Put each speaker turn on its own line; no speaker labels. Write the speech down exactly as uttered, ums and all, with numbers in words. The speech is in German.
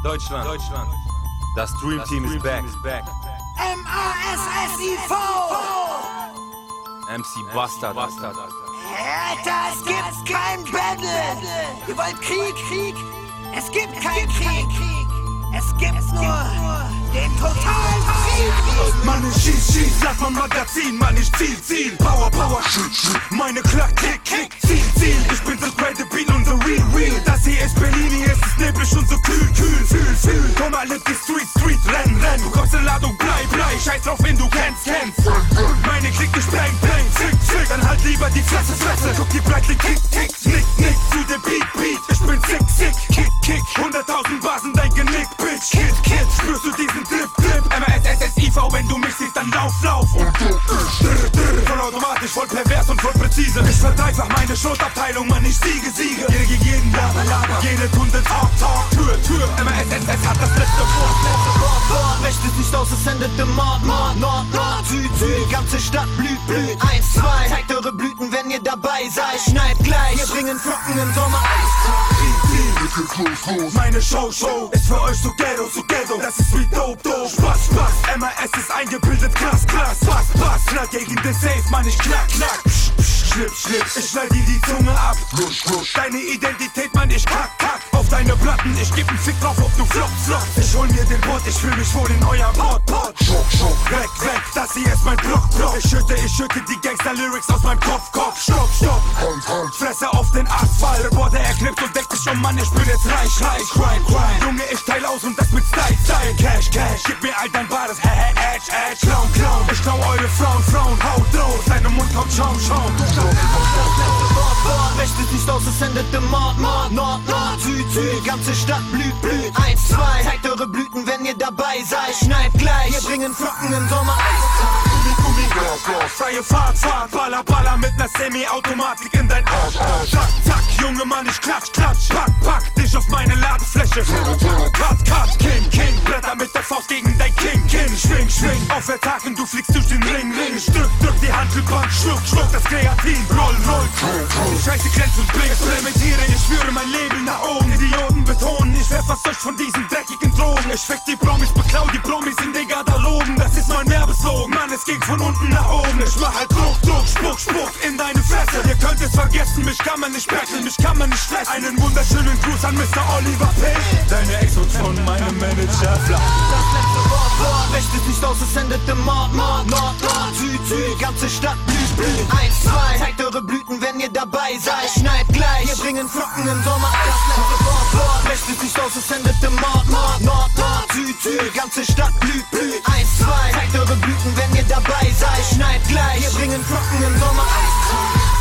Deutschland, Deutschland. Das Dream Team ist back.
M A S S I V!
M C Bastard.
Alter, es gibt kein Battle! Ihr wollt Krieg, Krieg? Es gibt keinen Krieg! Es gibt nur den totalen Krieg!
Mann, ich schieß, schieß, lass mal Magazin, Mann, ich ziel, ziel. Power, Power, shit, shit. Meine Klack, Kick, Kick, ziel, ziel. Ich bin so great, the beat und the real, real. Das hier ist Berlin, hier ist es neblig und so kühl, kühl, fühl, fühl. Komm mal, lift die Street, Street, renn, renn. Du kommst in Ladung, blei, blei. Scheiß drauf, wenn du kennst, kennst. Meine Klick, ich bang, bang, zick, zick. Dann halt lieber die Fresse, Fresse. Guck die Breitling, Kick, Kick, nick, nick. Zu dem Beat, Beat. Ich bin sick, sick, Kick, Kick. Hunderttausend Basen, dein Genick, Bitch. Kid, Kid, spürst du diesen Drip, Drip. M A S S S I V, wenn du mich siehst, dann lauf, lauf. Und du ich. Drr, drr. Voll automatisch, voll pervers und voll präzise. Ich verdreifach meine Schrotabteilung, Mann, ich siege, siege. Jeder gegen jeden, Laber, Laber. Jede Kunde, Talk, Talk. Tür, Tür. M A S S S hat das letzte Wort, letzte Wort, Wort.
Recht ist nicht aus, es sendet im Mord, Mord, Nord, Nord, Süd, Süd. Die ganze Stadt blüht, blüht. Eins, zwei, zeigt eure Blüten, wenn ihr dabei seid. Schneidet gleich, wir bringen Flocken im Sommer Eis.
Meine Show, Show ist für euch so ghetto, so ghetto. Das ist wie dope, dope. Spaß, Spaß. M A S ist eingebildet, krass, krass. Pass, pass. Knall gegen den Safe, Mann, ich knack, knack. Psch, psch, schlipp, schlipp. Ich schneid dir die Zunge ab. Deine Identität, Mann, ich kack, kack. Auf deine Platten, ich geb 'n Fick drauf, ob du flop, flop. Ich hol mir den Bot, ich fühl mich wohl in eurem Port, Port. Schock, Schock. Weg, weg, das hier ist mein Block, Block. Ich schütte, ich schütte die Gangster-Lyrics aus meinem Kopf, Kopf. Stopp, stopp. Halt, halt. Fresse auf den Asphalt. Reporter, er knippt und deckt sich um, Mann, ich bin jetzt reich, reich. Crime, crime. Junge, ich teil aus und das mit Style, Style. Cash, Cash. Gib mir all dein Bares, hä, hä, Edge, Edge. Clown, Clown. Ich klau eure Frauen, Frauen. Haut drauf. Deinem Mund kommt Schaum, Schaum.
Recht ist nicht aus, es sendet im Mord, Mord, Nord, Nord, Süd, Süd. Die ganze Stadt blüht, blüht. Eins, zwei, zeigt eure Blüten, wenn ihr dabei seid. Schneidet gleich, wir bringen Flocken im Sommer Eis.
Freie Fahrt, Fahrt, Baller, Baller mit ner Semi-Automatik in dein Arsch, Arsch. Zack, zack, Junge Mann, ich klatsch, klatsch. Pack, pack dich auf meine Ladefläche. Cut, cut, King, King. Bretter mit der Faust gegen dein King, King. Schwing, schwing, auf Attacken, du fliegst durch den Ring, Ring. Stück, drück die Handelbank, schluck, schluck das Kreatin. Roll, roll, die Scheiße glänzt und blinkt. Experimentiere, ich führe mein Leben nach oben. Idioten betonen, ich werf was euch von diesen dreckigen Drogen. Ich weck die Promis, beklau die Promis in den Garderoben. Das ist mein Werbeslogan, Mann, es ging von unten nach oben. Ich mach halt Druck, Druck, Spuck, Spuck in deine Fresse. Ihr könnt es vergessen, mich kann man nicht betteln, mich kann man nicht stressen. Einen wunderschönen Gruß an Mister Oliver P. Deine Ex und von meinem Manager Flach.
Das letzte Wort, Wort. Recht ist nicht aus, es sendet im Mord, Mord, Nord, Nord, Süd, Süd. Die ganze Stadt blüht, blüht. Eins, zwei, zeigt eure Blüten, wenn ihr dabei seid. Schneidet gleich, wir bringen Flocken im Sommer Eis. Das letzte Wort, Wort. Recht ist nicht aus, es sendet im Mord, Mord, Nord, Nord, Süd, Süd. Die ganze Stadt blüht, blüht. Eins, zwei, zeigt eure Blüten, wenn ihr dabei seid. Schneidet gleich, wir bringen Flocken im Sommer Eis.